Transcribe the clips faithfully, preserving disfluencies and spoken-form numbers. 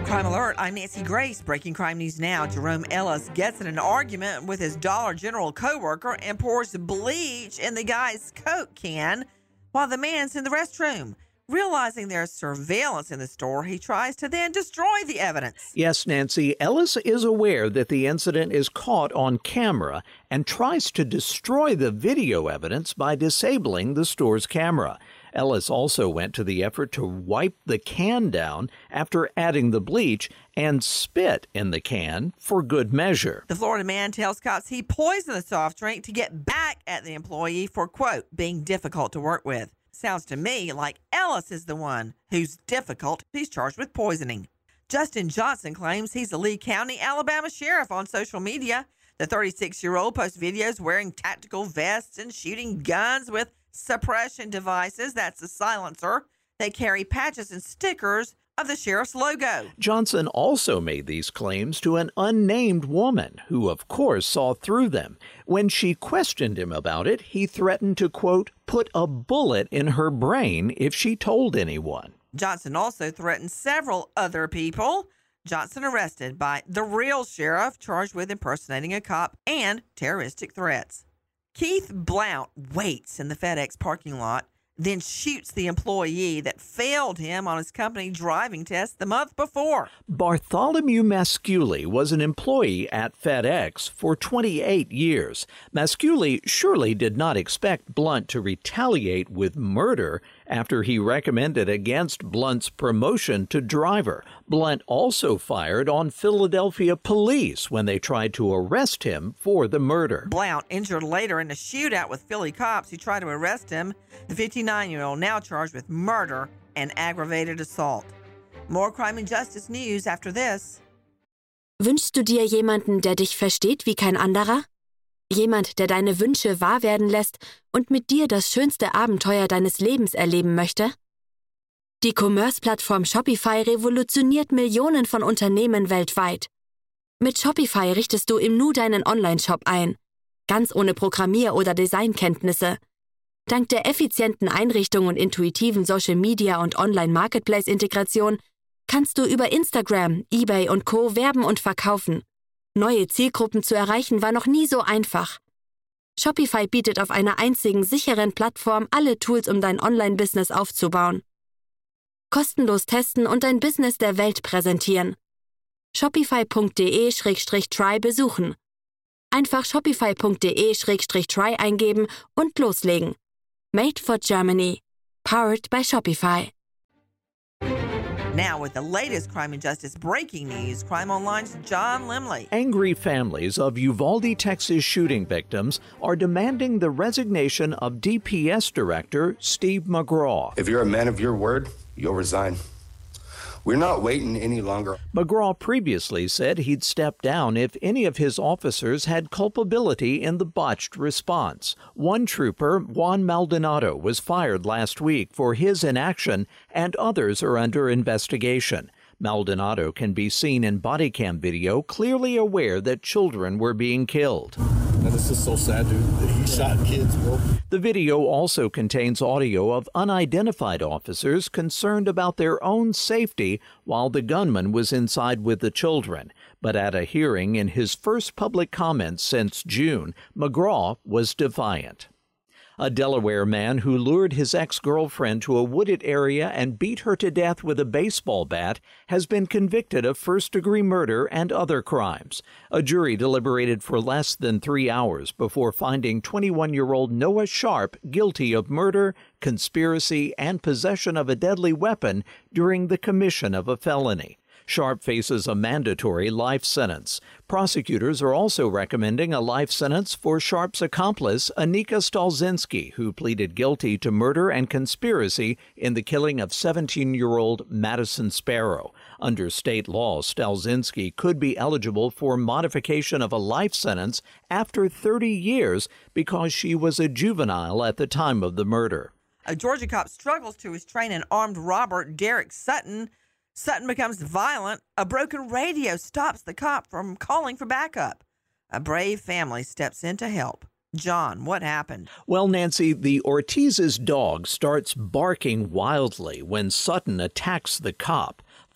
Crime Alert, I'm Nancy Grace. Breaking crime news now. Jerome Ellis gets in an argument with his Dollar General coworker and pours bleach in the guy's Coke can while the man's in the restroom. Realizing there's surveillance in the store, he tries to then destroy the evidence. Yes, Nancy, Ellis is aware that the incident is caught on camera and tries to destroy the video evidence by disabling the store's camera. Ellis also went to the effort to wipe the can down after adding the bleach and spit in the can for good measure. The Florida man tells cops he poisoned the soft drink to get back at the employee for, quote, being difficult to work with. Sounds to me like Ellis is the one who's difficult. He's charged with poisoning. Justin Johnson claims he's a Lee County, Alabama sheriff on social media. The thirty-six-year-old posts videos wearing tactical vests and shooting guns with suppression devices, that's a silencer. They carry patches and stickers of the sheriff's logo. Johnson also made these claims to an unnamed woman who, of course, saw through them. When she questioned him about it, he threatened to, quote, put a bullet in her brain if she told anyone. Johnson also threatened several other people. Johnson arrested by the real sheriff, charged with impersonating a cop and terroristic threats. Keith Blount waits in the FedEx parking lot, then shoots the employee that failed him on his company driving test the month before. Bartholomew Masculi was an employee at FedEx for twenty-eight years. Masculi surely did not expect Blount to retaliate with murder after he recommended against Blount's promotion to driver. Blount also fired on Philadelphia police when they tried to arrest him for the murder. Blount injured later in a shootout with Philly cops who tried to arrest him. The fifty-nine-year-old now charged with murder and aggravated assault. More crime and justice news after this. Wünschst du dir jemanden, der dich versteht wie kein anderer? Jemand, der deine Wünsche wahr werden lässt und mit dir das schönste Abenteuer deines Lebens erleben möchte? Die Commerce-Plattform Shopify revolutioniert Millionen von Unternehmen weltweit. Mit Shopify richtest du im Nu deinen Online-Shop ein, ganz ohne Programmier- oder Designkenntnisse. Dank der effizienten Einrichtung und intuitiven Social-Media- und Online-Marketplace-Integration kannst du über Instagram, eBay und Co. werben und verkaufen. Neue Zielgruppen zu erreichen war noch nie so einfach. Shopify bietet auf einer einzigen sicheren Plattform alle Tools, um dein Online-Business aufzubauen. Kostenlos testen und dein Business der Welt präsentieren. shopify punkt de slash try besuchen. Einfach shopify punkt de slash try eingeben und loslegen. Made for Germany. Powered by Shopify. Now with the latest crime and justice breaking news, Crime Online's John Limley. Angry families of Uvalde, Texas shooting victims are demanding the resignation of D P S Director Steve McGraw. If you're a man of your word, you'll resign. We're not waiting any longer. McGraw previously said he'd step down if any of his officers had culpability in the botched response. One trooper, Juan Maldonado, was fired last week for his inaction, and others are under investigation. Maldonado can be seen in body cam video, clearly aware that children were being killed. And this is so sad, dude, that he shot kids, bro. The video also contains audio of unidentified officers concerned about their own safety while the gunman was inside with the children. But at a hearing in his first public comments since June, McGraw was defiant. A Delaware man who lured his ex-girlfriend to a wooded area and beat her to death with a baseball bat has been convicted of first-degree murder and other crimes. A jury deliberated for less than three hours before finding twenty-one-year-old Noah Sharp guilty of murder, conspiracy, and possession of a deadly weapon during the commission of a felony. Sharp faces a mandatory life sentence. Prosecutors are also recommending a life sentence for Sharp's accomplice, Anika Stalzinski, who pleaded guilty to murder and conspiracy in the killing of seventeen-year-old Madison Sparrow. Under state law, Stalzinski could be eligible for modification of a life sentence after thirty years because she was a juvenile at the time of the murder. A Georgia cop struggles to restrain an armed robber, Derek Sutton. Sutton becomes violent. A broken radio stops the cop from calling for backup. A brave family steps in to help. John, what happened? Well, Nancy, the Ortiz's dog starts barking wildly when Sutton attacks the cop.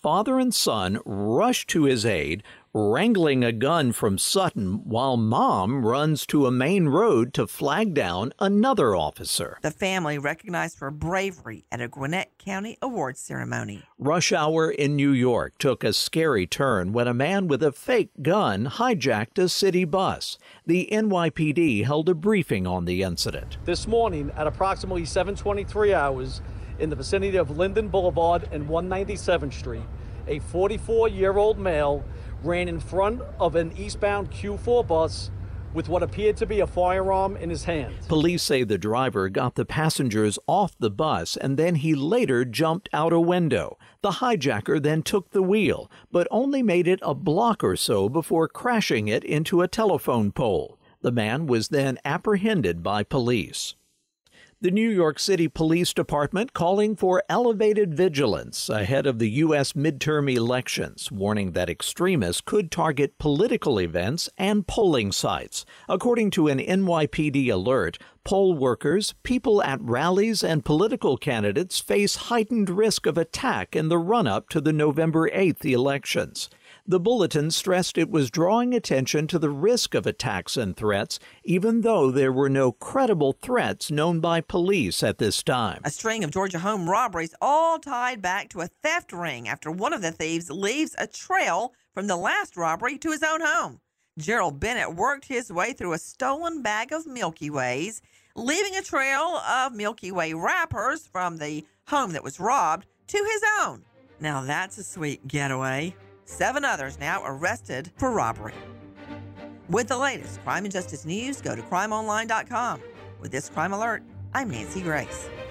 Father and son rush to his aid, wrangling a gun from Sutton while mom runs to a main road to flag down another officer. The family recognized for bravery at a Gwinnett County Awards ceremony. Rush hour in New York took a scary turn when a man with a fake gun hijacked a city bus. The N Y P D held a briefing on the incident. This morning at approximately seven twenty-three hours in the vicinity of Linden Boulevard and one ninety-seventh Street, a forty-four-year-old male ran in front of an eastbound Q four bus with what appeared to be a firearm in his hand. Police say the driver got the passengers off the bus and then he later jumped out a window. The hijacker then took the wheel, but only made it a block or so before crashing it into a telephone pole. The man was then apprehended by police. The New York City Police Department calling for elevated vigilance ahead of the U S midterm elections, warning that extremists could target political events and polling sites. According to an N Y P D alert, poll workers, people at rallies, and political candidates face heightened risk of attack in the run-up to the November eighth elections. The bulletin stressed it was drawing attention to the risk of attacks and threats, even though there were no credible threats known by police at this time. A string of Georgia home robberies all tied back to a theft ring after one of the thieves leaves a trail from the last robbery to his own home. Gerald Bennett worked his way through a stolen bag of Milky Ways, leaving a trail of Milky Way wrappers from the home that was robbed to his own. Now that's a sweet getaway. Seven others now arrested for robbery. With the latest crime and justice news, go to crime online dot com. With this crime alert, I'm Nancy Grace.